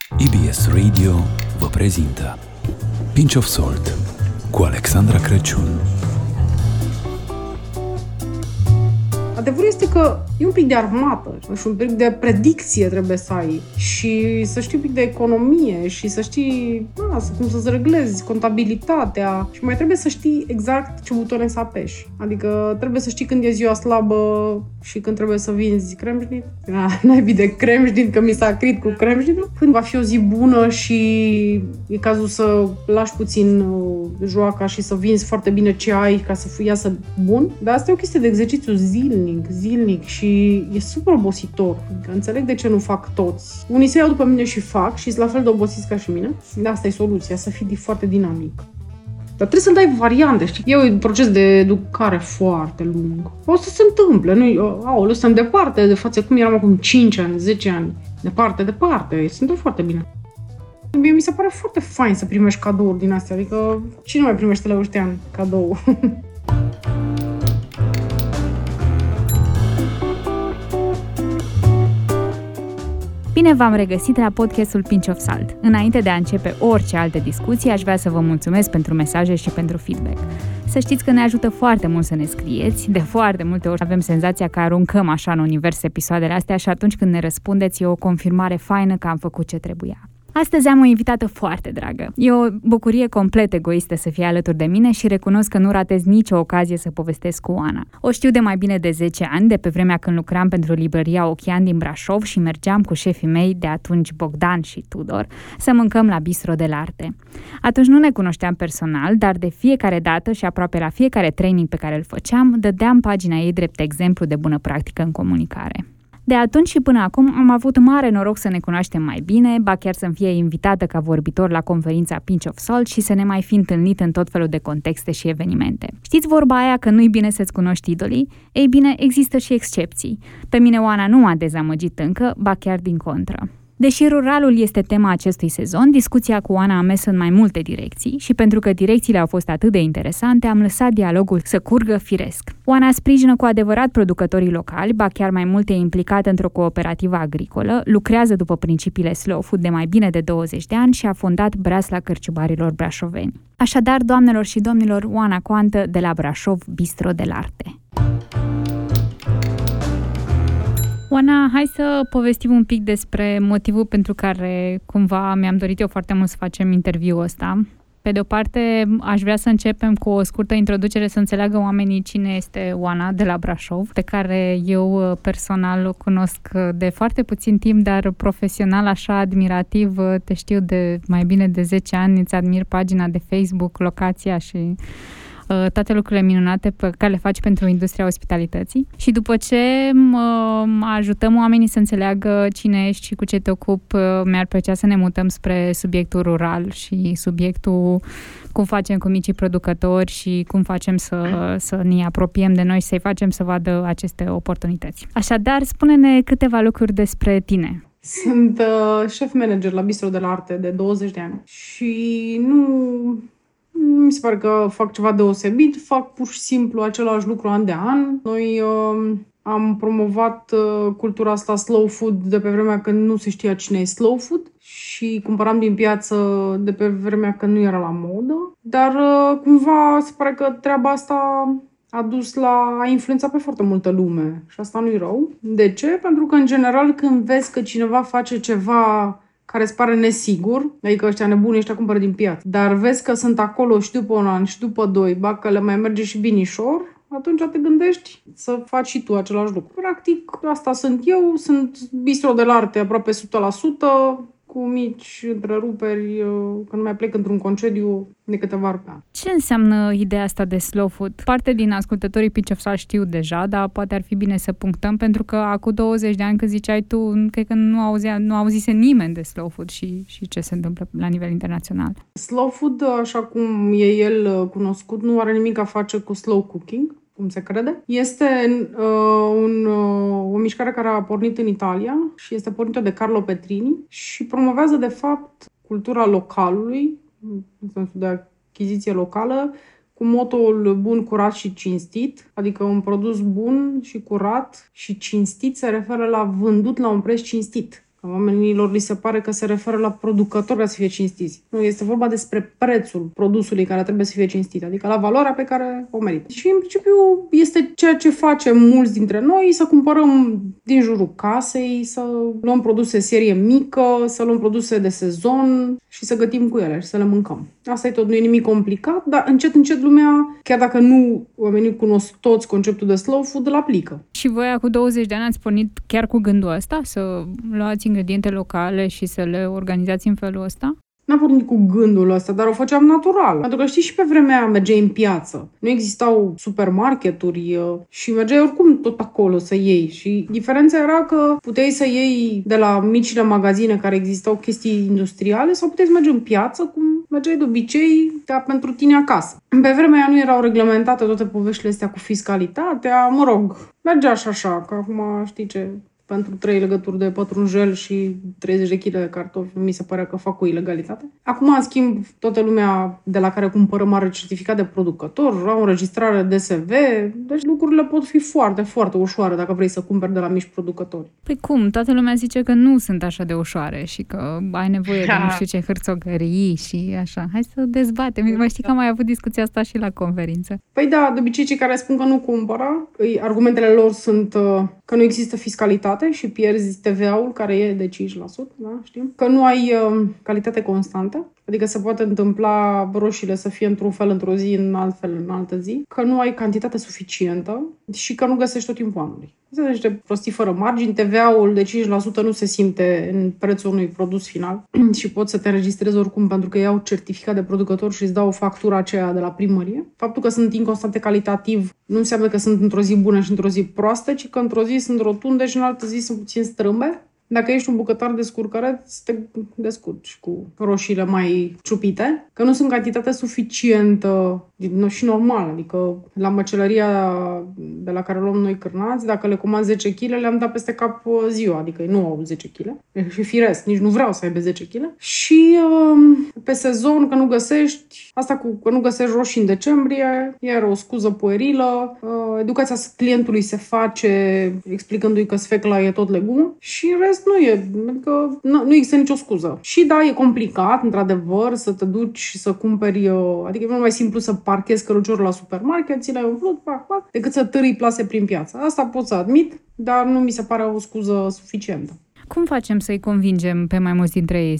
EBS Radio vă prezintă Pinch of Salt cu Alexandra Crăciun. Adevărul este că e un pic de armată și un pic de predicție trebuie să ai și să știi un pic de economie și să știi cum să-ți reglezi contabilitatea și mai trebuie să știi exact ce butoane să apeși. Adică trebuie să știi când e ziua slabă și când trebuie să vinzi cremșnit. N-ai de cremșnit, că mi s-a crit cu cremșnitul. Când va fi o zi bună și e cazul să lași puțin joaca și să vinzi foarte bine ce ai ca să iasă bun. Dar asta e o chestie de exercițiu zilnic și e super obositor. Înțeleg de ce nu fac toți. Unii se iau după mine și fac și sunt la fel de obosiți ca și mine. Dar asta e soluția, să fii foarte dinamic. Dar trebuie să-l dai variante, știi? E un proces de educare foarte lung. O să se întâmple, nu? Suntem departe de față cum eram acum 5 ani, 10 ani. Departe, se întâmplă foarte bine. Mie mi se pare foarte fain să primești cadouri din astea, adică cine mai primește la ăștia ani cadou? Bine v-am regăsit la podcastul Pinch of Salt. Înainte de a începe orice alte discuții, aș vrea să vă mulțumesc pentru mesaje și pentru feedback. Să știți că ne ajută foarte mult să ne scrieți. De foarte multe ori avem senzația că aruncăm așa în univers episoadele astea și atunci când ne răspundeți e o confirmare faină că am făcut ce trebuia. Astăzi am o invitată foarte dragă. E o bucurie complet egoistă să fie alături de mine și recunosc că nu ratez nicio ocazie să povestesc cu Oana. O știu de mai bine de 10 ani, de pe vremea când lucram pentru librăria Ochian din Brașov și mergeam cu șefii mei de atunci, Bogdan și Tudor, să mâncăm la Bistro dell'Arte. Atunci nu ne cunoșteam personal, dar de fiecare dată și aproape la fiecare training pe care îl făceam, dădeam pagina ei drept exemplu de bună practică în comunicare. De atunci și până acum am avut mare noroc să ne cunoaștem mai bine, ba chiar să-mi fie invitată ca vorbitor la conferința Pinch of Salt și să ne mai fi întâlnit în tot felul de contexte și evenimente. Știți vorba aia că nu-i bine să-ți cunoști idolii? Ei bine, există și excepții. Pe mine Oana nu m-a dezamăgit încă, ba chiar din contră. Deși ruralul este tema acestui sezon, discuția cu Oana a mers în mai multe direcții și pentru că direcțiile au fost atât de interesante, am lăsat dialogul să curgă firesc. Oana sprijină cu adevărat producătorii locali, ba chiar mai mult e implicată într-o cooperativă agricolă, lucrează după principiile slow food de mai bine de 20 de ani și a fondat Breasla Cărciubarilor brașoveni. Așadar, doamnelor și domnilor, Oana Coantă de la Brașov, Bistro dell'Arte. Oana, hai să povestim un pic despre motivul pentru care cumva mi-am dorit eu foarte mult să facem interviul ăsta. Pe de o parte, aș vrea să începem cu o scurtă introducere să înțeleagă oamenii cine este Oana de la Brașov, pe care eu personal o cunosc de foarte puțin timp, dar profesional așa admirativ, te știu de mai bine de 10 ani, îți admir pagina de Facebook, locația și toate lucrurile minunate pe care le faci pentru industria ospitalității. Și după ce ajutăm oamenii să înțeleagă cine ești și cu ce te ocupi, mi-ar plăcea să ne mutăm spre subiectul rural și subiectul cum facem cu micii producători și cum facem să ne apropiem de noi și să-i facem să vadă aceste oportunități. Așadar, spune-ne câteva lucruri despre tine. Sunt șef manager la Bistro dell'Arte de 20 de ani și nu mi se pare că fac ceva deosebit, fac pur și simplu același lucru an de an. Noi am promovat cultura asta slow food de pe vremea când nu se știa cine e slow food și cumpăram din piață de pe vremea când nu era la modă. Dar cumva se pare că treaba asta a influențat pe foarte multă lume și asta nu-i rău. De ce? Pentru că în general când vezi că cineva face ceva care îți pare nesigur, adică ăștia nebuni, ăștia cumpără din piață, dar vezi că sunt acolo și după un an și după 2, ba că le mai merge și binișor, atunci te gândești să faci și tu același lucru. Practic, asta sunt eu, sunt Bistro dell'Arte aproape 100%, cu mici întreruperi când mai plec într-un concediu de câteva ori pe an. Ce înseamnă ideea asta de slow food? Parte din ascultătorii Pinch of Salt știu deja, dar poate ar fi bine să punctăm, pentru că acum 20 de ani când ziceai tu, cred că nu auzise nimeni de slow food și ce se întâmplă la nivel internațional. Slow food, așa cum e el cunoscut, nu are nimic a face cu slow cooking, cum se crede. Este o mișcare care a pornit în Italia și este pornită de Carlo Petrini și promovează, de fapt, cultura localului, în sensul de achiziție locală, cu motoul bun, curat și cinstit, adică un produs bun și curat și cinstit se referă la vândut la un preț cinstit. Oamenilor li se pare că se referă la producători ca să fie cinstiți. Nu, este vorba despre prețul produsului care trebuie să fie cinstit, adică la valoarea pe care o merită. Și în principiu este ceea ce facem mulți dintre noi, să cumpărăm din jurul casei, să luăm produse serie mică, să luăm produse de sezon și să gătim cu ele și să le mâncăm. Asta e tot, nu e nimic complicat, dar încet lumea, chiar dacă nu oamenii cunosc toți conceptul de slow food, îl aplică. Și voi cu 20 de ani ați pornit chiar cu gândul ăsta? Să luați ingrediente locale și să le organizați în felul ăsta? N-am pornit cu gândul ăsta, dar o făceam natural. Pentru că știi, și pe vremea aia mergeai în piață. Nu existau supermarketuri și mergeai oricum tot acolo să iei. Și diferența era că puteai să iei de la micile magazine care existau chestii industriale sau puteai să mergi în piață cum mergeai de obicei pentru tine acasă. Pe vremea aia nu erau reglementate toate poveștile astea cu fiscalitatea. Mă rog, mergea așa, că acum știi ce... Pentru 3 legături de pătrunjel și 30 de kg de cartofi, mi se pare că fac o ilegalitate. Acum, în schimb, toată lumea de la care cumpărăm are certificat de producător, au înregistrare DSV, deci lucrurile pot fi foarte, foarte ușoare dacă vrei să cumperi de la mici producători. Păi cum? Toată lumea zice că nu sunt așa de ușoare și că ai nevoie de nu știu ce hârțogării și așa. Hai să dezbatem. Mai știi că am mai avut discuția asta și la conferință. Păi da, de obicei cei care spun că nu cumpără, argumentele lor sunt că nu există fiscalitate și pierzi TVA-ul care e de 5%, da, știm. Că nu ai calitate constantă, adică se poate întâmpla roșiile să fie într-un fel într-o zi, în alt fel în altă zi, că nu ai cantitate suficientă și că nu găsești tot timpul anului. Asta sunt niște prostii fără margini, TVA-ul de 5% nu se simte în prețul unui produs final și poți să te înregistrezi oricum pentru că iau certificat de producător și îți dau factura aceea de la primărie. Faptul că sunt inconstante calitativ nu înseamnă că sunt într-o zi bună și într-o zi proastă, ci că într-o zi sunt rotunde și în altă zi sunt puțin strâmbe. Dacă ești un bucătar de scurcăreț, te descurci cu roșiile mai ciupite, că nu sunt cantitate suficientă și normală. Adică la măcelăria de la care luăm noi cârnați, dacă le comand 10 kg, le-am dat peste cap ziua, adică nu au 10 kg. Și firesc, nici nu vreau să aibă 10 kg. Și pe sezon, că nu găsești, asta cu că nu găsești roșii în decembrie, iar o scuză puerilă. Educația clientului se face explicându-i că sfecla e tot legumă și în rest nu e, adică nu există nicio scuză. Și da, e complicat, într-adevăr, să te duci și să cumperi, adică e mult mai simplu să parchezi căruciorul la supermarket, ți l-ai umplut, decât să târâi plase prin piață. Asta pot să admit, dar nu mi se pare o scuză suficientă. Cum facem să-i convingem pe mai mulți dintre ei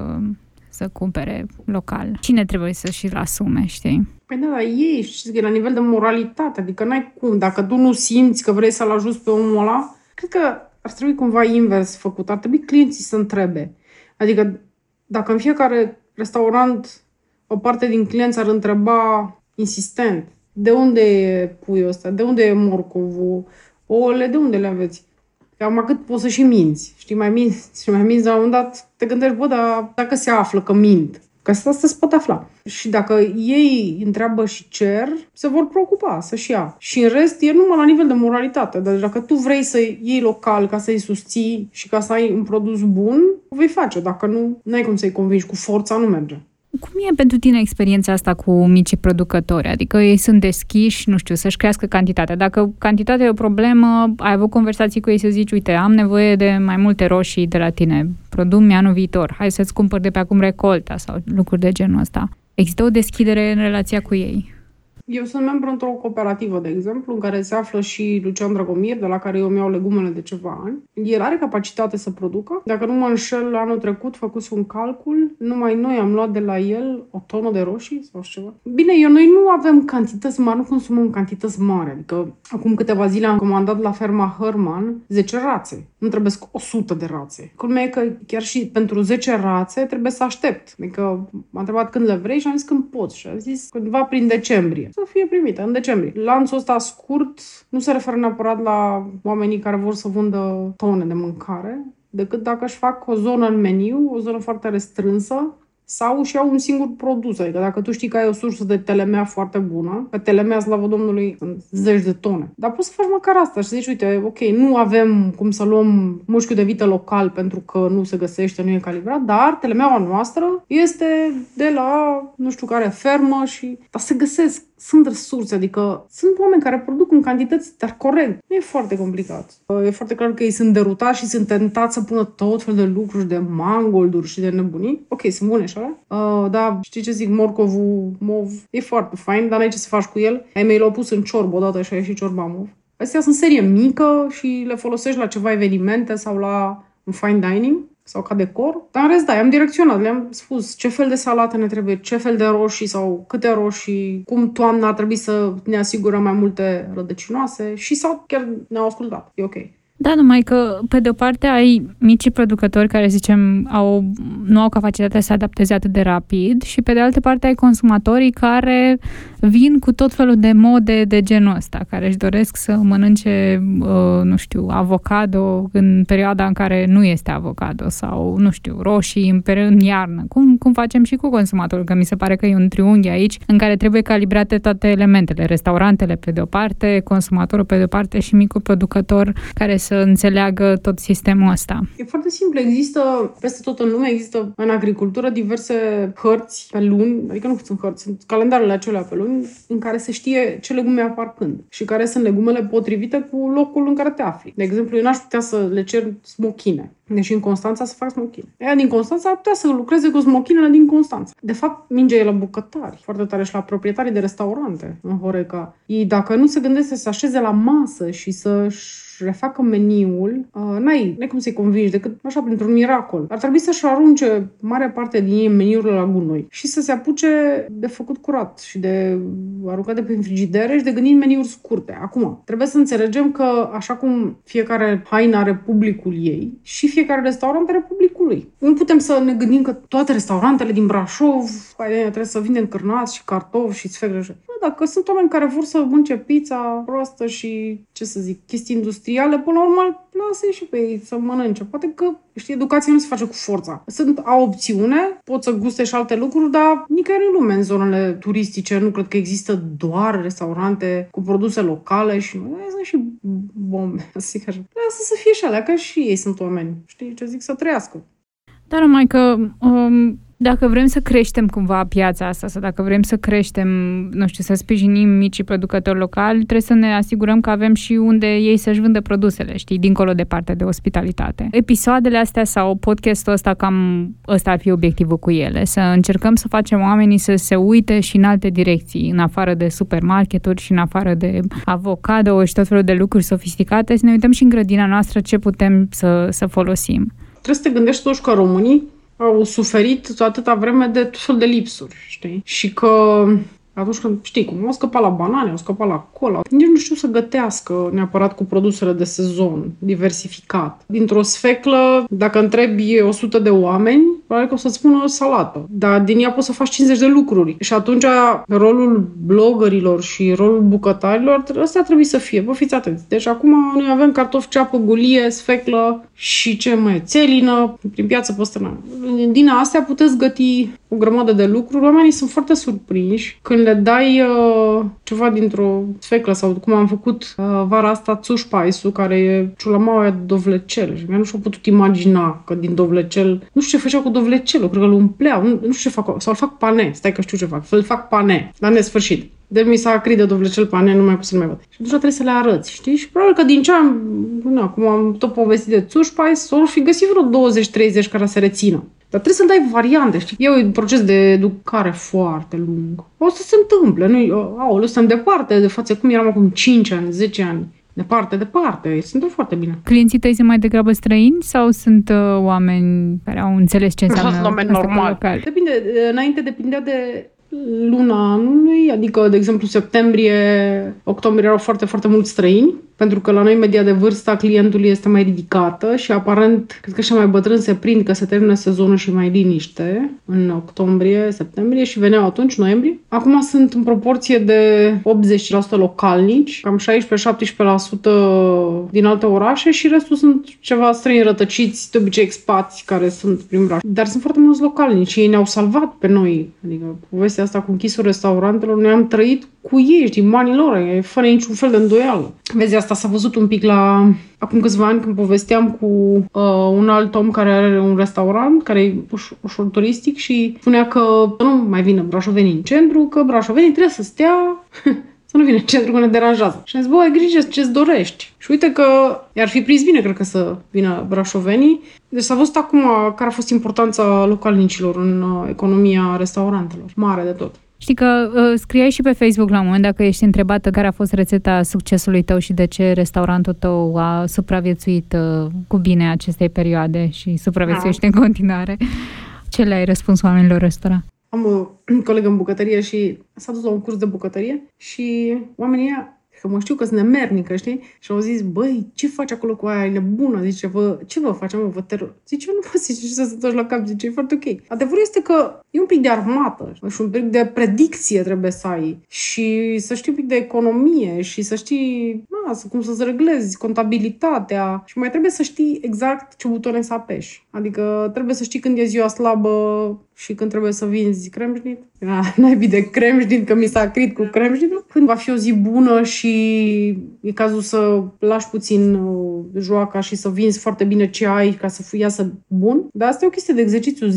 să cumpere local? Cine trebuie să și-l asume, știi? Păi da, ei, știi că e la nivel de moralitate, adică n-ai cum. Dacă tu nu simți că vrei să-l ajuți pe omul ăla, cred că ar trebui cumva invers făcut. Ar trebui clienții să întrebe. Adică dacă în fiecare restaurant o parte din clienți ar întreba insistent de unde e puiul ăsta, de unde e morcovul, ouăle, de unde le aveți? Acum cât poți să și minți. Știi, mai minți la un moment dat, te gândești, bă, dar dacă se află că mint, că asta se poate afla. Și dacă ei întreabă și cer, se vor preocupa să-și ia. Și în rest e numai la nivel de moralitate. Deci dacă tu vrei să iei local ca să-i susții și ca să ai un produs bun, o vei face. Dacă nu, n-ai cum să-i convingi. Cu forța nu merge. Cum e pentru tine experiența asta cu micii producători? Adică ei sunt deschiși, nu știu, să-și crească cantitatea. Dacă cantitatea e o problemă, ai avut conversații cu ei să zici, uite, am nevoie de mai multe roșii de la tine, produm-mi anul viitor, hai să-ți cumpăr de pe acum recolta sau lucruri de genul ăsta. Există o deschidere în relația cu ei? Eu sunt membru într-o cooperativă, de exemplu, în care se află și Lucian Dragomir, de la care eu mi-au legumele de ceva ani. El are capacitate să producă. Dacă nu mă înșel, anul trecut făcuse un calcul, numai noi am luat de la el o tonă de roșii sau ceva. Bine, noi nu avem cantități mari, nu consumăm cantități mari. Adică acum câteva zile am comandat la ferma Herman 10 rațe. Nu trebuie 100 de rațe. Culmea e că chiar și pentru 10 rațe trebuie să aștept. Adică m-a întrebat când le vrei și am zis când poți. Și a zis cândva prin decembrie. Să fie primită în decembrie. Lanțul ăsta scurt nu se referă neapărat la oamenii care vor să vândă tone de mâncare, decât dacă își fac o zonă în meniu, o zonă foarte restrânsă, sau își iau un singur produs. Adică dacă tu știi că ai o sursă de telemea foarte bună, că telemea, slavă Domnului, sunt zeci de tone. Dar poți să faci măcar asta și să zici, uite, ok, nu avem cum să luăm mușchiul de vită local pentru că nu se găsește, nu e calibrat, dar telemeaua noastră este de la nu știu care fermă și... Dar se găsesc sunt resurse, adică sunt oameni care produc în cantități, dar corect. Nu e foarte complicat. E foarte clar că ei sunt derutați și sunt tentați să pună tot fel de lucruri, de mangolduri și de nebunii. Ok, sunt bune și alea. Dar știi ce zic? Morcovul mov e foarte fain, dar n-ai ce să faci cu el. Ai mei l-au pus în ciorbă odată și a ieșit ciorba mov. Astea sunt serie mică și le folosești la ceva evenimente sau la un fine dining sau ca decor. Dar în rest, da, i-am direcționat, le-am spus ce fel de salată ne trebuie, ce fel de roșii sau câte roșii, cum toamna ar trebui să ne asigurăm mai multe rădăcinoase și sau chiar ne-au ascultat. E ok. Da, numai că, pe de-o parte, ai micii producători care, zicem, nu au capacitatea să se adapteze atât de rapid și, pe de altă parte, ai consumatorii care vin cu tot felul de mode de genul ăsta, care își doresc să mănânce, avocado în perioada în care nu este avocado sau, roșii în iarnă. Cum facem și cu consumatorul? Că mi se pare că e un triunghi aici în care trebuie calibrate toate elementele. Restaurantele, pe de-o parte, consumatorul, pe de-o parte și micul producător care să înțeleagă tot sistemul ăsta. E foarte simplu. Există, peste tot în lume, există în agricultură diverse hărți pe luni, adică nu sunt hărți, sunt calendarele acelea pe luni, în care se știe ce legume apar când și care sunt legumele potrivite cu locul în care te afli. De exemplu, eu n-aș putea să le cer smochine. Deci în Constanța să fac smochine. Ea din Constanța ar putea să lucreze cu smochinele din Constanța. De fapt, mingea e la bucătari, foarte tare, și la proprietarii de restaurante în Horeca. Ei, dacă nu se gândesc să se așeze la masă și să-și refacă meniul, n-ai cum să-i convingi decât așa printr-un miracol. Ar trebui să-și arunce mare parte din ei meniurile la gunoi și să se apuce de făcut curat și de aruncat de pe frigidere și de gândit meniuri scurte. Acum, trebuie să înțelegem că așa cum fiecare haină are publicul ei și fiecare restaurant are publicul lui. Nu putem să ne gândim că toate restaurantele din Brașov trebuie să vindem cârnați și cartofi și sfeclă. Dacă sunt oameni care vor să mănânce pizza proastă și, chestii industriale, până la urmă, lasă-i și pe ei să mănânce. Poate că, educația nu se face cu forța. Au opțiune, pot să guste și alte lucruri, dar nicăieri în lume, în zonele turistice, nu cred că există doar restaurante cu produse locale și sunt și bombe. Lasă să fie și alea, că și ei sunt oameni. Știi ce zic? Să trăiască. Dar numai că dacă vrem să creștem cumva piața asta sau dacă vrem să creștem, să sprijinim micii producători locali, trebuie să ne asigurăm că avem și unde ei să-și vândă produsele, dincolo de partea de ospitalitate. Episoadele astea sau podcastul ăsta, cam ăsta ar fi obiectivul cu ele, să încercăm să facem oamenii să se uite și în alte direcții, în afară de supermarketuri și în afară de avocado și tot felul de lucruri sofisticate, să ne uităm și în grădina noastră ce putem să folosim. Trebuie să te gândești totuși că românii au suferit atâta vreme de tot fel de lipsuri, știi? Și că atunci când, cum au scăpat la banane, au scăpat la cola, nici nu știu să gătească neapărat cu produsele de sezon, diversificat. Dintr-o sfeclă, dacă întrebi 100 de oameni, probabil că o să-ți spună o salată. Dar din ea poți să faci 50 de lucruri. Și atunci rolul bloggerilor și rolul bucătarilor, ăsta trebuie să fie. Vă fiți atenți. Deci acum noi avem cartofi, ceapă, gulie, sfeclă și ce mai țelină, prin piață păstrănă. Din astea puteți găti o grămadă de lucruri. Oamenii sunt foarte surprinși când le dai ceva dintr-o sfeclă sau cum am făcut vara asta țușpaisul, care e ciulamaua de dovlecel. Și nu și-au putut imagina că din dovlecel, nu știu ce făceau cu dovlecelul, cred că îl umpleau, nu știu ce fac, sau îl fac pane, stai că știu ce fac, îl fac pane, la nesfârșit. De mi s-a acrit de dovlecel pane, nu mai pot să-l mai văd. Și atunci trebuie să le arăți, știi? Și probabil că din ce cum am tot povestit de țușpais, s-au fi găsit vreo 20-30 care să rețină. Dar trebuie să dai variante, știi? E un proces de educare foarte lung. O să se întâmple, nu? Suntem departe de față, cum eram acum 5 ani, 10 ani. Departe, suntem foarte bine. Clienții tăi sunt mai degrabă străini sau sunt oameni care au înțeles ce înseamnă oameni normali? Depinde, înainte depindea de luna anului, adică, de exemplu, septembrie, octombrie erau foarte, foarte mulți străini, pentru că la noi media de vârstă a clientului este mai ridicată și aparent, cred că și mai bătrân se prind că se termină sezonul și mai liniște în octombrie, septembrie și veneau atunci, noiembrie. Acum sunt în proporție de 80% localnici, cam 16-17% din alte orașe și restul sunt ceva străini rătăciți, de obicei expați care sunt prin Brașov. Dar sunt foarte mulți localnici, ei ne-au salvat pe noi. Adică povestea asta cu închisul restaurantelor, noi am trăit cu ei, din banii lor, fără niciun fel de îndoială. Vezi, asta s-a văzut un pic acum câțiva ani când povesteam cu un alt om care are un restaurant, care e ușor turistic și spunea că nu mai vină brașovenii în centru, că brașovenii trebuie să stea... să nu vină în centru că ne deranjează. Și am zis, bă, ai grijă ce-ți dorești. Și uite că i-ar fi prins bine, cred că, să vină brașovenii. Deci s-a văzut acum care a fost importanța localnicilor în economia restaurantelor. Mare de tot. Știi că scriai și pe Facebook la un moment dacă ești întrebată care a fost rețeta succesului tău și de ce restaurantul tău a supraviețuit cu bine acestei perioade și supraviețuiește în continuare. Ce le-ai răspuns oamenilor ăstora? Am o colegă în bucătărie și s-a dus la un curs de bucătărie și oamenii ăia, că mă știu că sunt nemernică, știi? Și au zis, băi, ce faci acolo cu aia? E nebună. Zice, ce vă facem, mă? Vă teror. Zice, nu vă zice, să se duci la cap. Zice, e foarte ok. Adevărul este că e un pic de armată și un pic de predicție trebuie să ai și să știi un pic de economie și să știi cum să-ți reglezi contabilitatea și mai trebuie să știi exact ce butoane să apeși. Adică trebuie să știi când e ziua slabă și când trebuie să vinzi cremșnit. N-ai de cremșnit, că mi s-a crit cu cremșnitul. Când va fi o zi bună și e cazul să lași puțin joaca și să vinzi foarte bine ce ai ca să iasă bun. Dar asta e o chestie de exercițiu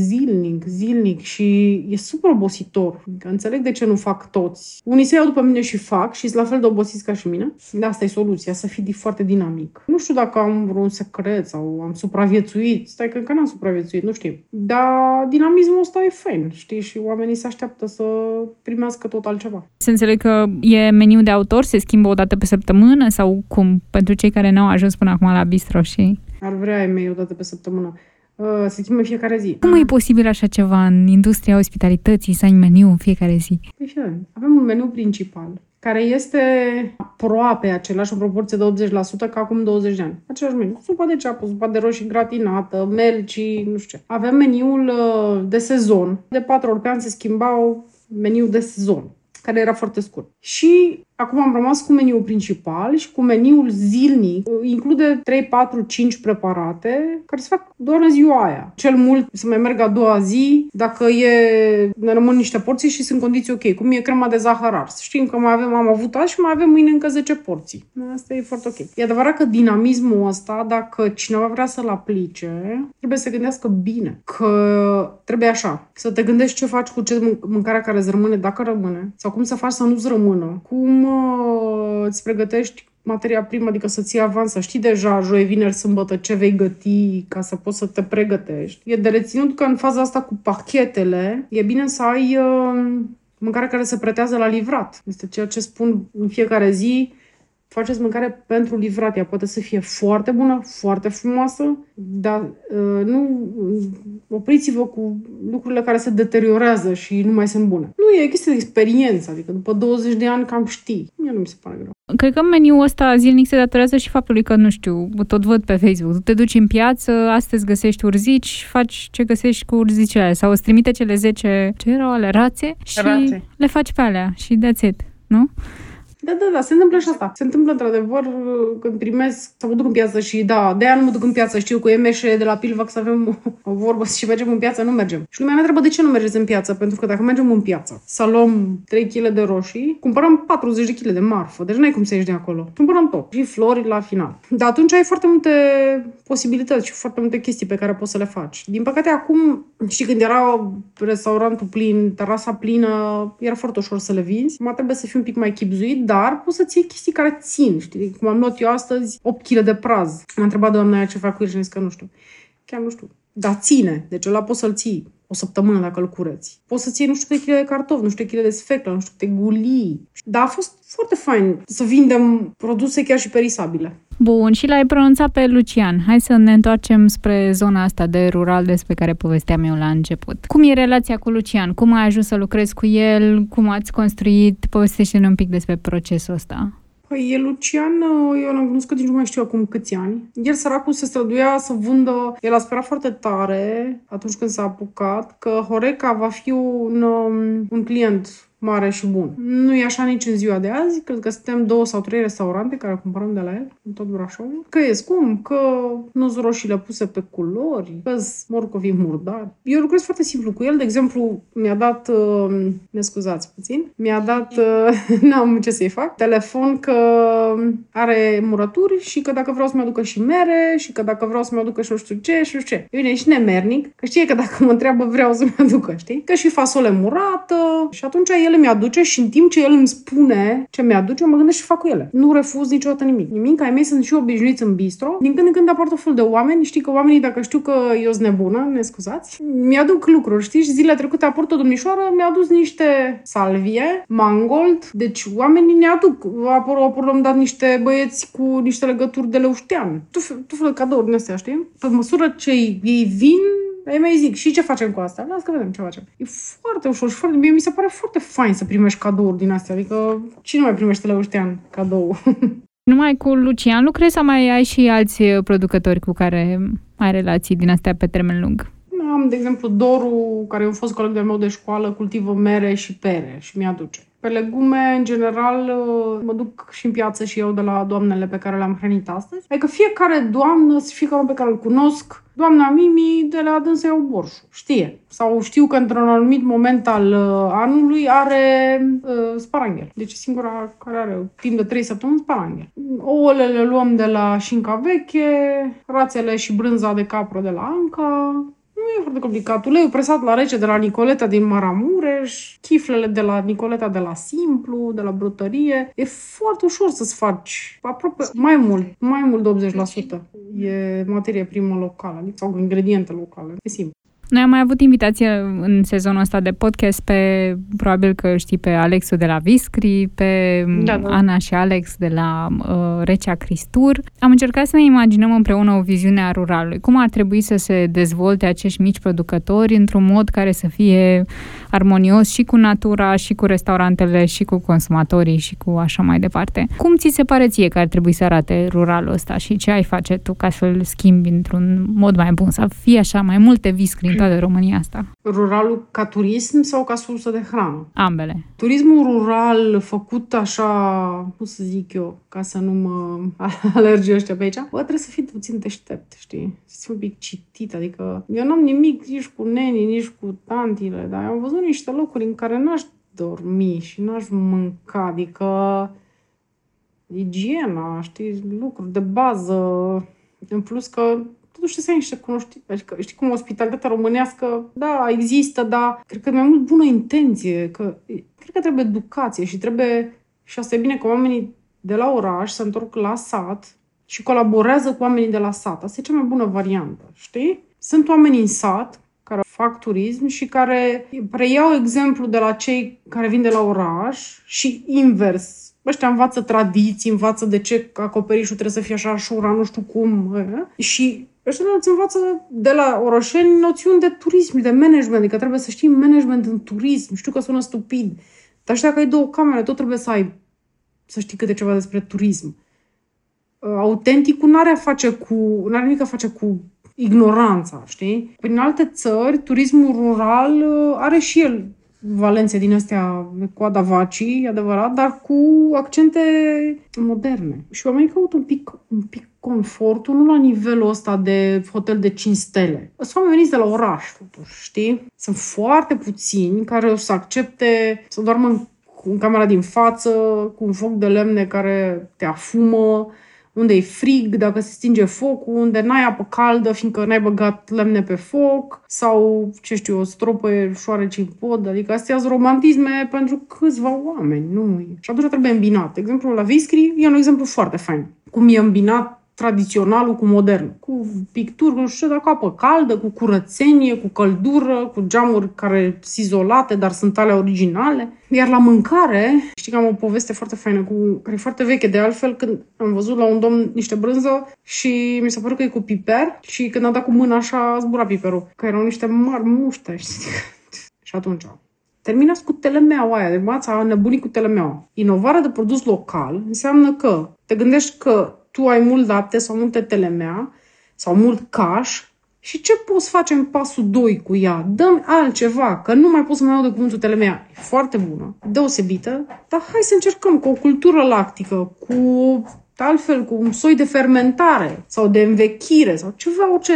zilnic și e super obositor. Adică înțeleg de ce nu fac toți. Unii se iau după mine și fac și sunt la fel de obosiți ca și mine. Dar asta e soluția, să fii foarte dinamic. Nu știu dacă am vreun secret sau am supraviețuit. Stai că încă n-am supraviețuit, nu știu. Dar dinamismul ăsta e fain, știi? Și oamenii se așteaptă să primească tot altceva. Să înțeleg că e meniu de autor, se schimbă o dată pe săptămână sau cum? Pentru cei care n-au ajuns până acum la bistro și... Ar vrea e-mail o dată pe săptămână. Se schimbă în fiecare zi. Cum e posibil așa ceva în industria ospitalității, să ai meniu în fiecare zi? Păi, avem un meniu principal, care este aproape același, în proporție de 80% ca acum 20 de ani. Același meniu. Supa de ceapă, supa de roșii gratinată, melci, nu știu ce. Avem meniul de sezon. De 4 ori pe an se schimbau meniul de sezon, care era foarte scurt. Și acum am rămas cu meniul principal și cu meniul zilnic. Include 3, 4, 5 preparate care se fac doar în ziua aia. Cel mult să mai merg a doua zi dacă ne rămân niște porții și sunt condiții ok. Cum e crema de zahăr ars. Știm că am avut azi și mai avem mâine încă 10 porții. Asta e foarte ok. E adevărat că dinamismul ăsta, dacă cineva vrea să-l aplice, trebuie să gândească bine. Că trebuie așa, să te gândești ce faci cu mâncarea care îți rămâne, dacă rămâne, sau cum să faci să nu-ți rămână. Cum îți pregătești materia primă, adică să ții avans, să știi deja joi, vineri, sâmbătă ce vei găti ca să poți să te pregătești. E de reținut că în faza asta cu pachetele e bine să ai mâncare care se pretează la livrat. Este ceea ce spun în fiecare zi. Faceți mâncare pentru livrat. Ea poate să fie foarte bună, foarte frumoasă, dar nu opriți-vă cu lucrurile care se deteriorează și nu mai sunt bune. Nu, e chestie de experiență, adică după 20 de ani cam știi. Mie nu mi se pare greu. Cred că meniul ăsta zilnic se datorează și faptului că, nu știu, tot văd pe Facebook. Tu te duci în piață, astăzi găsești urzici, faci ce găsești cu urzicile alea. Sau îți trimite cele 10, ce erau alea, rațe și le faci pe alea și that's it, nu? Da, se întâmplă și asta. Se întâmplă într-adevăr când primesc, să mă duc în piață și de-aia nu mă duc în piață. Știu cu Emeșe de la Pilvac să avem o vorbă și mergem în piață, nu mergem. Și lumea ne întreabă de ce nu mergeți în piață, pentru că dacă mergem în piață să luăm 3 kg de roșii, cumpărăm 40 de kg de marfă, deci n-ai cum să ieși de acolo. Cumpărăm tot și flori la final. Dar atunci ai foarte multe posibilități și foarte multe chestii pe care poți să le faci. Din păcate acum, știi, când era restaurantul plin, terasa plină, era foarte ușor să le vinzi. Mai trebuie să fii un pic mai chibzuit, dar poți să-ți iei chestii care țin, știi? Cum am luat eu astăzi 8 kg de praz. M-a întrebat doamna aia ce fac cu el și am zis că nu știu. Chiar nu știu. Dar ține. Deci ăla poți să-l ții o săptămână dacă îl cureți. Poți să-ți iei nu știu de kg de cartofi, nu știu de kg de sfeclă, nu știu de gulii. Dar a fost foarte fain să vindem produse chiar și perisabile. Bun, și l-ai pronunțat pe Lucian. Hai să ne întoarcem spre zona asta de rural despre care povesteam eu la început. Cum e relația cu Lucian? Cum ai ajuns să lucrezi cu el? Cum ați construit? Povestește-ne un pic despre procesul ăsta. Păi Lucian, eu l-am cunoscut, nici nu mai știu acum câți ani. El, săracul, se străduia să vândă. El a sperat foarte tare atunci când s-a apucat că Horeca va fi un client mare și bun. Nu e așa nici în ziua de azi. Cred că suntem 2 sau 3 restaurante care cumpărăm de la el, în tot Brașovul. Că e scump, că nu sunt roșiile puse pe culori, că-s morcovii murdari. Eu lucrez foarte simplu cu el. De exemplu, mi-a dat, ne scuzați puțin, mi-a dat, n-am ce să-i fac, telefon că are murături și că dacă vreau să-mi aducă și mere și că dacă vreau să-mi aducă și nu știu ce și nu știu ce. E bine, și nemernic, că știe că dacă mă întreabă vreau să-mi aducă, știi? Că și fasole murată și atunci el îmi aduce și în timp ce el îmi spune ce mi-aduce, eu mă gândesc și fac cu ele. Nu refuz niciodată nimic. Nimic, ai mei sunt și obișnuiți în bistro. Din când în când apar tot fel de oameni. Știi că oamenii, dacă știu că eu sunt nebună, ne scuzați, mi-aduc lucruri, știi? Și zilele trecute a apărut o domnișoară, mi-a adus niște salvie, mangold, deci oamenii ne aduc. Am dat niște băieți cu niște legături de leuștean. Tot fel de cadouri din astea, știi? Pe măsură ce ei vin, ei mai zic, și ce facem cu asta? Las că vedem ce facem. E foarte ușor și foarte bine. Mi se pare foarte fain să primești cadouri din astea. Adică cine mai primește leuștean cadou? Numai cu Lucian lucrezi sau mai ai și alți producători cu care ai relații din astea pe termen lung? Am, de exemplu, Doru, care e un fost coleg de-al meu de școală, cultivă mere și pere și mi-aduce. Pe legume, în general, mă duc și în piață și eu de la doamnele pe care le-am hrănit astăzi. Adică fiecare doamnă, fiecare pe care îl cunosc, doamna Mimi, de la dânsă iau borșul. Știe. Sau știu că într-un anumit moment al anului are sparanghel. Deci singura care are timp de 3 săptămâni sparanghel. Ouăle le luăm de la Șinca Veche, rațele și brânza de capră de la Anca. Nu e foarte complicat. Uleiul presat la rece de la Nicoleta din Maramureș, chiflele de la Nicoleta de la Simplu, de la brutărie. E foarte ușor să-ți faci aproape mai mult de 80%. E materie primă locală sau ingrediente locale. E simplu. Noi am mai avut invitație în sezonul ăsta de podcast probabil că știi, pe Alexul de la Viscri, pe Ana și Alex de la Recea Cristur. Am încercat să ne imaginăm împreună o viziune a ruralului. Cum ar trebui să se dezvolte acești mici producători într-un mod care să fie armonios și cu natura, și cu restaurantele, și cu consumatorii, și cu așa mai departe. Cum ți se pare ție că ar trebui să arate ruralul ăsta și ce ai face tu ca să-l schimbi într-un mod mai bun, să fie așa mai multe Viscri de România asta? Ruralul ca turism sau ca sursă de hrană? Ambele. Turismul rural făcut așa, cum să zic eu, ca să nu mă alerge ăștia pe aici, trebuie să fii puțin deștept, știi? Să fii un pic citit, adică eu n-am nimic nici cu nenii, nici cu tantile, dar am văzut niște locuri în care n-aș dormi și n-aș mânca, adică igiena, știi, lucruri de bază, în plus că totuși să ai niște cunoștințe. Adică, știi cum ospitalitatea românească, da, există, dar cred că e mai mult bună intenție. Cred că trebuie educație și trebuie, și asta e bine, că oamenii de la oraș se întorc la sat și colaborează cu oamenii de la sat. Asta e cea mai bună variantă, știi? Sunt oameni în sat care fac turism și care preiau exemplu de la cei care vin de la oraș și invers. Ăștia învață tradiții, învață de ce acoperișul trebuie să fie așa șura, nu știu cum. Și ăștia îți învață de la orășeni noțiuni de turism, de management. Adică trebuie să știi management în turism. Știu că sună stupid, dar știi că ai 2 camere, tot trebuie să știi câte ceva despre turism. Autenticul n-are nimic a face cu ignoranța, știi? Prin alte țări, turismul rural are și el valențe din astea coada vacii, adevărat, dar cu accente moderne. Și oamenii caută un pic confortul, nu la nivelul ăsta de hotel de 5 stele. Sunt oameni veniți de la oraș, totuși, știi? Sunt foarte puțini care o să accepte să doarmă în camera din față, cu un foc de lemne care te afumă, unde e frig, dacă se stinge focul, unde n-ai apă caldă, fiindcă n-ai băgat lemne pe foc, sau, ce știu, o stropă șoareci în pod. Adică astea sunt romantisme pentru câțiva oameni, nu? Și atunci trebuie îmbinat. De exemplu, la Viscri e un exemplu foarte fain. Cum e îmbinat tradiționalul cu modern, cu picturi, nu știu, cu apă caldă, cu curățenie, cu căldură, cu geamuri care sunt izolate, dar sunt alea originale. Iar la mâncare, știi că am o poveste foarte faină, care e foarte veche de altfel, când am văzut la un domn niște brânză și mi s-a părut că e cu piper și când am dat cu mâna așa a zburat piperul, că erau niște mari muște, știi? Și atunci terminați cu telemeaua aia, de mața nebunit cu telemeaua. Inovarea de produs local înseamnă că te gândești că tu ai mult lapte sau multe telemea sau mult caș Și ce poți face în pasul 2 cu ea? Dă-mi altceva, că nu mai pot să mai iau de cuvântul telemea. E foarte bună, deosebită, dar hai să încercăm cu o cultură lactică, cu altfel, cu un soi de fermentare sau de învechire sau ceva, orice.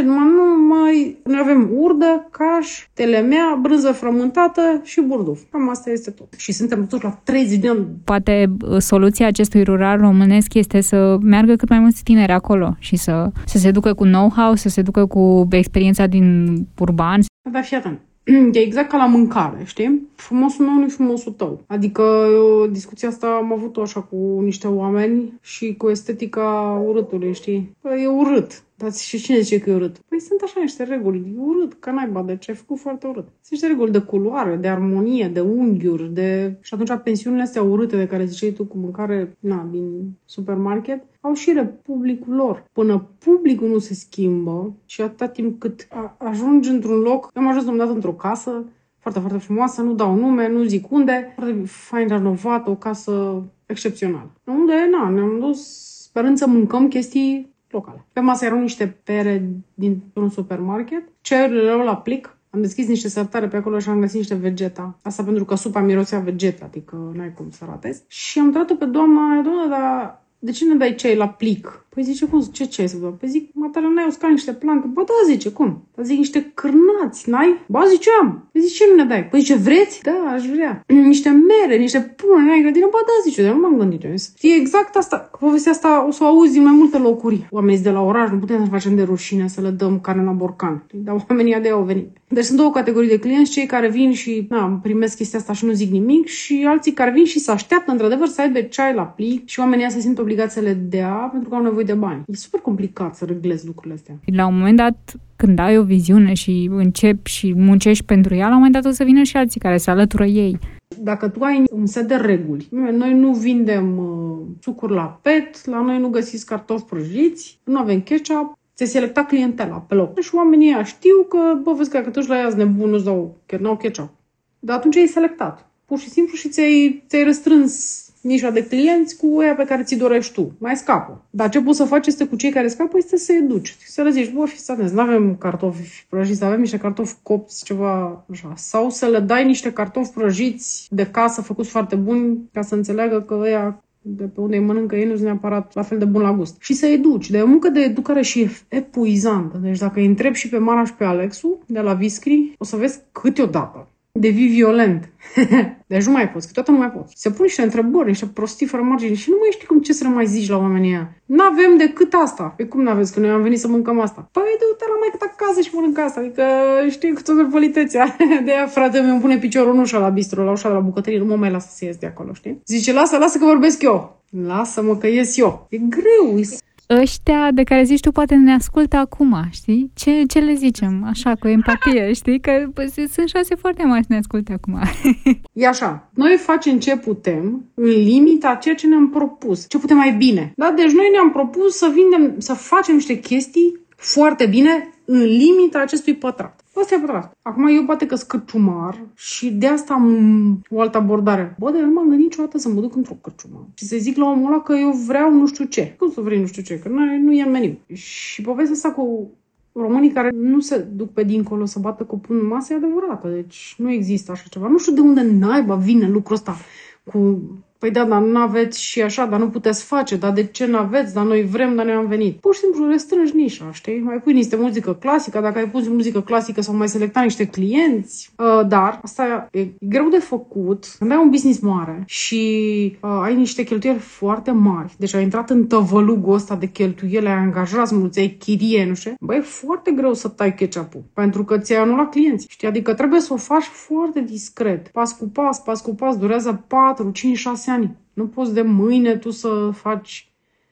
Noi avem urdă, caș, telemea, brânză frământată și burduf. Cam asta este tot. Și suntem toți la 30 de ani. Poate soluția acestui rural românesc este să meargă cât mai mulți tineri acolo și să se ducă cu know-how, să se ducă cu experiența din urban. Da, fii atent. E exact ca la mâncare, știi? Frumosul meu nu e frumosul tău. Adică discuția asta am avut-o așa cu niște oameni și cu estetica urâtului, știi? Păi, e urât. Dar și cine zice că e urât? Păi sunt așa niște reguli. E urât, că naiba, de ce ai făcut foarte urât. Sunt niște reguli de culoare, de armonie, de unghiuri, de... Și atunci pensiunile astea urâte de care ziceai tu cu mâncare, din supermarket, au și publicul lor. Până publicul nu se schimbă și atâta timp cât ajungi într-un loc... Eu am ajuns la un dat într-o casă foarte, foarte frumoasă, nu dau nume, nu zic unde, foarte fain renovată, o casă excepțională. Unde, ne-am dus sperând să mâncăm chestii locale. Pe masă erau niște pere dintr-un supermarket, cerurile erau la plic, am deschis niște sertare pe acolo și am găsit niște vegeta. Asta pentru că supa mirosea vegeta, adică n-ai cum să ratezi. Și am întrebat-o pe doamna, dar de ce ne dai ceai la plic? Păi zice, cum? Ce ceai să dau? Păi zic, matale, n-ai uscat niște plante? Bă, da, zice, cum? Dar zic, niște cârnați, n-ai? Ba, zice, am. Păi zice, ce nu ne dai? Păi zice, vreți? Da, aș vrea. Niște mere, niște pune, n-ai grădină? Ba, da, zice, dar nu m-am gândit. E exact asta. Povestea asta o să o auzi din mai multe locuri. Oamenii de la oraș, nu putem să facem de rușine, să le dăm carne la borcan. Dar oamenii de au venit. Deci sunt două categorii de clienți, cei care vin și primesc chestia asta și nu zic nimic și alții care vin și se așteaptă într-adevăr să aibă ceai la plic și oamenii se simt obligați să le dea pentru că au nevoie de bani. E super complicat să reglezi lucrurile astea. La un moment dat, când ai o viziune și începi și muncești pentru ea, la un moment dat o să vină și alții care se alătură ei. Dacă tu ai un set de reguli, noi nu vindem sucuri la PET, la noi nu găsiți cartofi prăjiți, nu avem ketchup, ți-ai selectat clientela pe loc. Și oamenii ăia știu că, vezi că dacă tu la ea nebun, nu-ți dau, că n-au ketchup. Dar atunci ai selectat. Pur și simplu și ți-ai răstrâns nișa de clienți cu ăia pe care ți dorești tu. Mai scapă. Dar ce poți să faci este cu cei care scapă este să-i educi. Să le zici, fiți atenți, nu avem cartofi prăjiți, avem niște cartofi copți, ceva așa. Sau să le dai niște cartofi prăjiți de casă, făcuți foarte buni, ca să înțeleagă că ăia de pe unde îi mănâncă ei nu sunt neapărat la fel de bun la gust. Și să educi. Dar e o muncă de educare și epuizantă. Deci dacă îi întrebi și pe Mara și pe Alexu de la Viscri, o să vezi câteodată devii violent. Deci nu mai poți, câteodată nu mai poți. Se pun niște întrebări, niște prostii fără margini și nu mai știi cum ce să le mai zici la oamenii ăia. N-avem decât asta. Păi cum n-aveți, că noi am venit să mâncăm asta? Păi du-te la maică-ta acasă și mănâncă asta. Adică știi cu toată politețea. De-aia frate meu îmi pune piciorul în ușa la bistro, la ușa de la bucătărie, nu mă mai lasă să ies de acolo, știi? Zice, lasă că vorbesc eu. Lasă-mă că ies eu. E greu, Ăștia de care zici tu poate ne ascultă acum, știi? Ce le zicem? Așa, cu empatie, știi? Că sunt șanse foarte mari să ne asculte acum. E așa. Noi facem ce putem în limita ceea ce ne-am propus. Ce putem mai bine. Da? Deci noi ne-am propus să facem niște chestii foarte bine în limita acestui pătrat. Asta e pătrat. Acum eu poate că sunt cărciumar și de asta am o altă abordare. Dar eu nu m-am gândit niciodată să mă duc într-o cărciumă și să zic la omul ăla că eu vreau nu știu ce. Cum să vrei nu știu ce? Că nu e în meniu. Și povestea asta cu românii care nu se duc pe dincolo să bată copul în masă e adevărată. Deci nu există așa ceva. Nu știu de unde naiba vine lucrul ăsta cu... Păi da, dar n-aveți și așa, dar nu puteți face, dar de ce n-aveți, dar noi vrem, dar ne-am venit. Pur și simplu restrângi nișa, știi? Mai pui niște muzică clasică, dacă ai pus muzică clasică sau mai selecta niște clienți, dar asta e greu de făcut. Când ai un business mare și ai niște cheltuieli foarte mari, deci ai intrat în tăvălugul ăsta de cheltuieli, ai angajați mulți, ai chirie, nu știu, e foarte greu să tai ketchup-ul, pentru că ți-ai anulat clienți, știi? Adică trebuie să o faci foarte discret, pas cu pas, durează 4, 5, 6 ani. Nu poți de mâine tu să faci,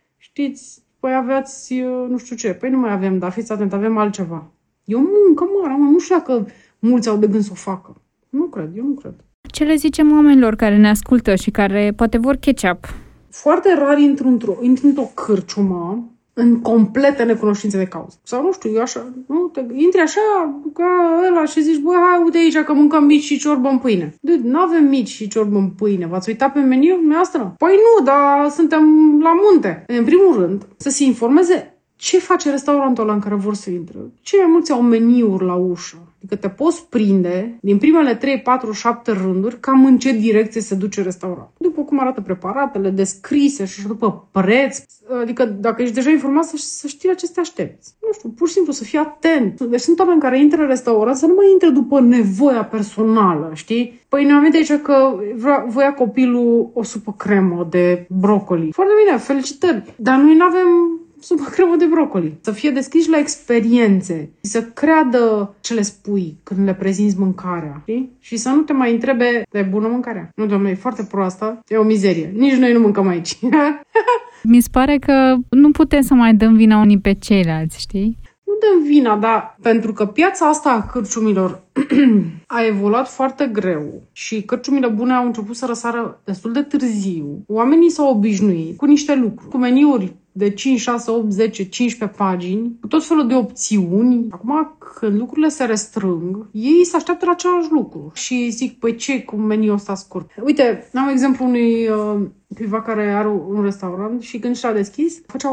știți, păi aveați nu știu ce, păi nu mai avem, dar fiți atent, avem altceva. E o muncă mare, nu știu dacă mulți au de gând să o facă. Eu nu cred. Ce le zicem oamenilor care ne ascultă și care poate vor ketchup? Foarte rar intru într-o cârciumă în completă necunoștință de cauză. Sau nu știu, eu așa, intri așa ca ăla și zici, bă, hai, uite aici că mâncăm mici și ciorbă în pâine. Dude, n-avem mici și ciorbă în pâine. V-ați uitat pe meniu, noastră? Păi nu, dar suntem la munte. În primul rând, să se informeze ce face restaurantul ăla în care vor să intre? Cei mai mulți au meniuri la ușă. Adică te poți prinde din primele 3, 4, 7 rânduri cam în ce direcție se duce restaurantul. După cum arată preparatele, descrise și după preț. Adică dacă ești deja informat să știi la ce te aștepți. Nu știu, pur și simplu să fii atent. Deci sunt oameni care intră în restaurant să nu mai intre după nevoia personală, știi? Păi ne-am amintit aici că voia copilul o supă cremă de brocoli. Foarte bine, felicitări. Dar noi nu avem supă cremă de brocoli. Să fie deschiși la experiențe. Să creadă ce le spui când le prezinți mâncarea. Știi? Și să nu te mai întrebe, e bună mâncarea? Nu, doamne, e foarte proastă. E o mizerie. Nici noi nu mâncăm aici. Mi se pare că nu putem să mai dăm vina unii pe ceilalți, știi? Nu dăm vina, dar pentru că piața asta a cârciumilor a evoluat foarte greu și cârciumile bune au început să răsară destul de târziu. Oamenii s-au obișnuit cu niște lucruri, cu meniuri de 5, 6, 8, 10, 15 pagini, cu tot felul de opțiuni. Acum, când lucrurile se restrâng, ei se așteaptă la același lucru și zic, păi ce cu meniul ăsta scurt? Uite, am exemplu unui cuiva care are un restaurant și când și-a deschis, făcea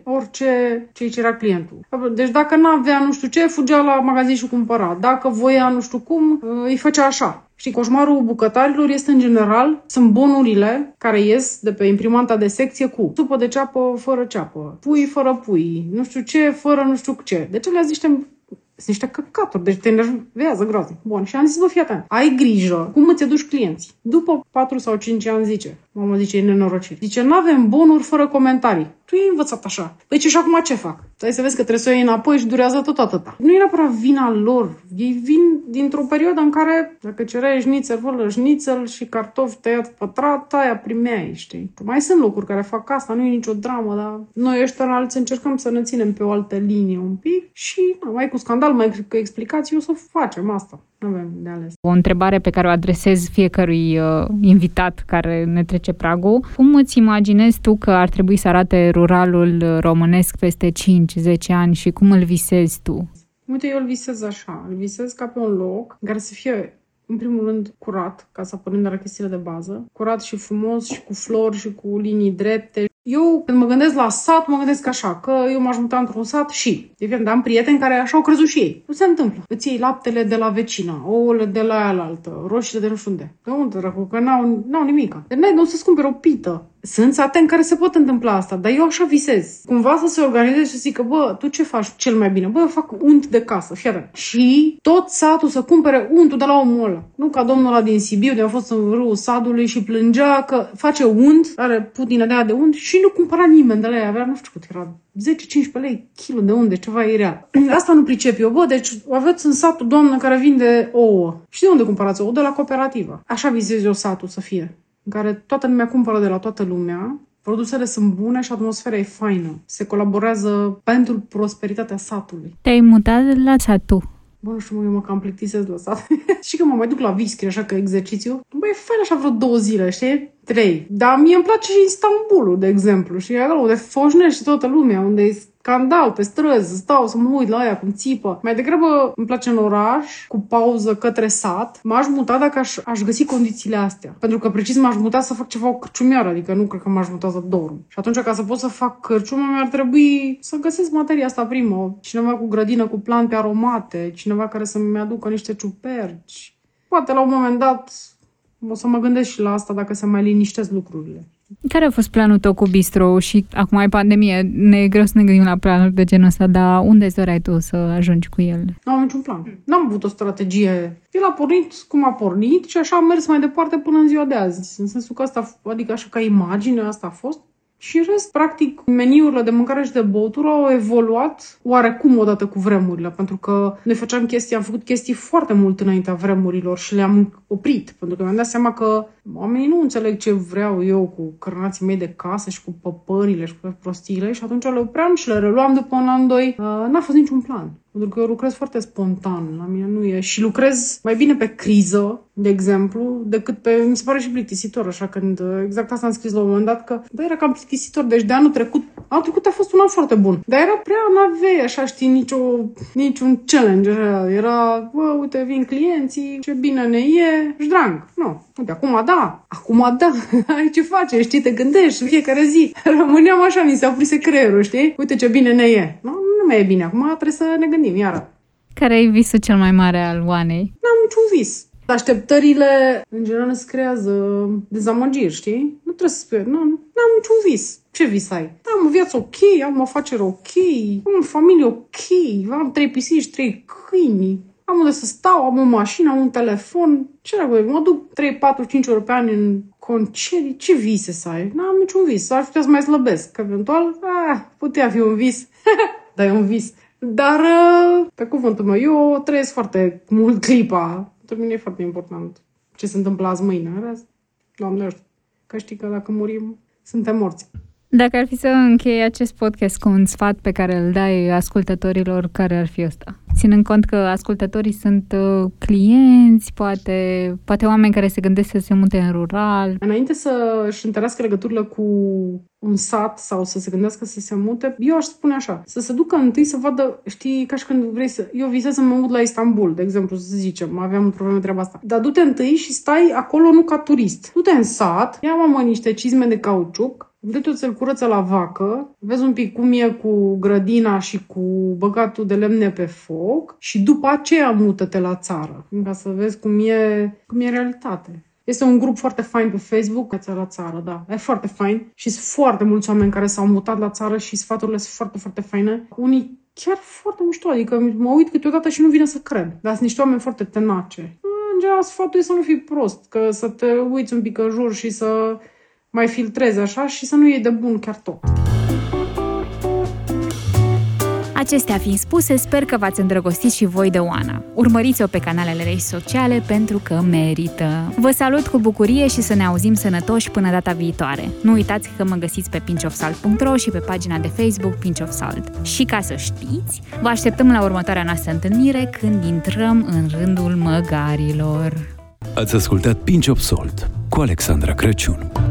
orice ce îi cerea clientul. Deci dacă n-avea nu știu ce, fugea la magazin și cumpăra. Dacă voia nu știu cum, îi făcea așa. Și coșmarul bucătarilor este în general, sunt bonurile care ies de pe imprimanta de secție cu supă de ceapă fără ceapă, pui fără pui, nu știu ce fără nu știu ce. Deci alea sunt niște căcaturi, deci te enervează groaznic. Bun, și am zis, bă, fii atent, ai grijă cum îți aduci clienții. După 4 sau 5 ani mama zice, e nenorocit. Zice, n-avem bonuri fără comentarii. Tu ai învățat așa. Păi și acum ce fac? Hai să vezi că trebuie să o iei înapoi și durează tot atâta. Nu e neapărat vina lor. Ei vin dintr-o perioadă în care, dacă cereai șnițel, fără șnițel și cartofi tăiat pătrat, aia primeai, știi? Mai sunt locuri care fac asta, nu e nicio dramă, dar noi ăștia alții încercăm să ne ținem pe o altă linie un pic și mai cu scandal, mai cu explicații, o să facem asta. Nu avem de ales. O întrebare pe care o adresez fiecărui invitat care ne trece pragul. Cum îți imaginezi tu că ar trebui să arate ruralul românesc peste 5-10 ani și cum îl visezi tu? Uite, eu îl visez așa. Îl visez ca pe un loc în care să fie, în primul rând, curat, ca să pornim de la chestiile de bază. Curat și frumos și cu flori și cu linii drepte. Eu, când mă gândesc la sat, mă gândesc așa, că eu m-aș muta într-un sat și, evident, am prieteni care așa au crezut și ei. Nu se întâmplă. Îți iei laptele de la vecina, ouăle de la aia-altă, roșiile de nu știu unde. De unde, răcu? Că n-au nimica. Deci n-ai de unde să-ți cumperi o pită. Sunt sate în care se pot întâmpla asta, dar eu așa visez. Cumva să se organizeze și să zică, bă, tu ce faci cel mai bine? Bă, eu fac unt de casă, fiară. Și tot satul să cumpere untul de la omul ăla. Nu ca domnul ăla din Sibiu, de a fost în râul Sadului și plângea că face unt, are putine de aia de unt și nu cumpăra nimeni de la ea. Avea, nu știu cât era, 10-15 lei kilo de unde, ceva ireal. Asta nu pricep eu, bă, deci aveți în satul doamnă care vinde ouă. Și de unde cumpărați ouă? De la cooperativă. Așa vizez eu satul să fie, în care toată lumea cumpără de la toată lumea, produsele sunt bune și atmosfera e faină. Se colaborează pentru prosperitatea satului. Te-ai mutat la satul? Bă, nu știu, eu mă cam plictisesc la sat. Și că mă mai duc la viscri, așa că exercițiu. Bă, e fain așa vreo 2 zile, știi? 3. Dar mie îmi place și Istanbulul, de exemplu. Și acolo unde foșnește toată lumea, unde e scandal pe străzi, stau să mă uit la aia cum țipă. Mai degrabă îmi place în oraș, cu pauză către sat. M-aș muta dacă aș găsi condițiile astea. Pentru că precis m-aș muta să fac ceva o cârciumioară, adică nu cred că m-aș muta să dorm. Și atunci, ca să pot să fac cârciumă, mi-ar trebui să găsesc materia asta primă. Cineva cu grădină, cu plante aromate, cineva care să-mi aducă niște ciuperci. Poate la un moment dat o să mă gândesc și la asta dacă se mai liniștesc lucrurile. Care a fost planul tău cu bistro și acum ai pandemie, ne e greu să ne gândim la planuri de genul ăsta, dar unde îți doreai tu să ajungi cu el? Nu am niciun plan. N-am avut o strategie. El a pornit cum a pornit și așa am mers mai departe până în ziua de azi. În sensul că asta, adică așa ca imagine, asta a fost. Și în rest, practic, meniurile de mâncare și de băutură au evoluat oarecum odată cu vremurile, pentru că noi am făcut chestii foarte mult înaintea vremurilor și le-am oprit, pentru că mi-am dat seama că oamenii nu înțeleg ce vreau eu cu cărnații mei de casă și cu păpările și cu prostiile și atunci le opream și le reluam după un an, 2. N-a fost niciun plan. Pentru că eu lucrez foarte spontan, la mine nu e. Și lucrez mai bine pe criză, de exemplu, decât pe... Mi se pare și plictisitor, așa, când... Exact asta am scris la un moment dat, că era cam plictisitor. Deci de anul trecut a fost un an foarte bun. Dar era prea, n-aveai, așa, știi, niciun challenge. Așa. Era, bă, uite, vin clienții, ce bine ne jdrang. Nu. Uite, acum da. Ai ce faci, știi, te gândești fiecare zi. Rămâneam așa, ni se oprise creierul, știi? Uite ce bine ne e. Nu mai e bine, acum trebuie să ne gândim iară. Care e visul cel mai mare al Oanei? N-am niciun vis. Așteptările, în general, îți creează dezamăgiri, știi? Nu trebuie să spui, n-am niciun vis. Ce vis ai? Am o viață ok, am o afacere ok, am o familie ok, am 3 pisici, 3 câini, am unde să stau, am o mașină, am un telefon. Ce rău, mă duc 3, 4, 5 ori pe an în concedii. Ce vise să ai? N-am niciun vis. Ar putea să mai slăbesc. Că eventual, putea fi un vis. Dar e un vis. Dar, pe cuvântul meu, eu trăiesc foarte mult clipa. Pentru mine e foarte important ce se întâmplă azi mâine. Doamne ajută. Că știi că dacă murim, suntem morți. Dacă ar fi să închei acest podcast cu un sfat pe care îl dai ascultătorilor, care ar fi ăsta? Ținând cont că ascultătorii sunt clienți, poate oameni care se gândesc să se mute în rural. Înainte să își întărească legăturile cu un sat sau să se gândească să se mute, eu aș spune așa, să se ducă întâi să vadă, știi, ca și când vrei să... Eu visez să mă mut la Istanbul, de exemplu, să zicem, aveam probleme treaba asta. Dar du-te întâi și stai acolo nu ca turist. Du-te în sat, ia mamă niște cizme de cauciuc, du-te să-l curăță la vacă, vezi un pic cum e cu grădina și cu băgatul de lemne pe foc și după aceea mută-te la țară, ca să vezi cum e realitate. Este un grup foarte fain pe Facebook, la țară, da, e foarte fain și sunt foarte mulți oameni care s-au mutat la țară și sfaturile sunt foarte, foarte faine. Unii chiar foarte mișto, adică mă uit câteodată și nu vine să cred, dar sunt niște oameni foarte tenace. În general, sfatul e să nu fii prost, că să te uiți un pic în jur și să mai filtrezi așa și să nu iei de bun chiar tot. Acestea fiind spuse, sper că v-ați îndrăgostit și voi de Oana. Urmăriți-o pe canalele ei sociale pentru că merită. Vă salut cu bucurie și să ne auzim sănătoși până data viitoare. Nu uitați că mă găsiți pe pinchofsalt.ro și pe pagina de Facebook Pinch of Salt. Și ca să știți, vă așteptăm la următoarea noastră întâlnire când intrăm în rândul măgarilor. Ați ascultat Pinch of Salt cu Alexandra Crăciun.